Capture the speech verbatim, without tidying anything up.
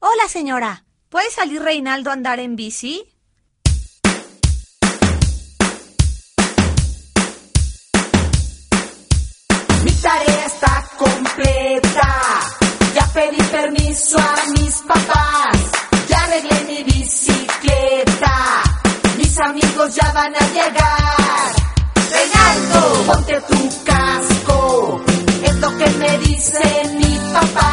Hola, señora. ¿Puede salir Reinaldo a andar en bici? Mi tarea está completa. Ya pedí permiso a mis papás. Ya arreglé mi bicicleta. Mis amigos ya van a llegar. Reinaldo, ponte tu casco. Es lo que me dice mi papá.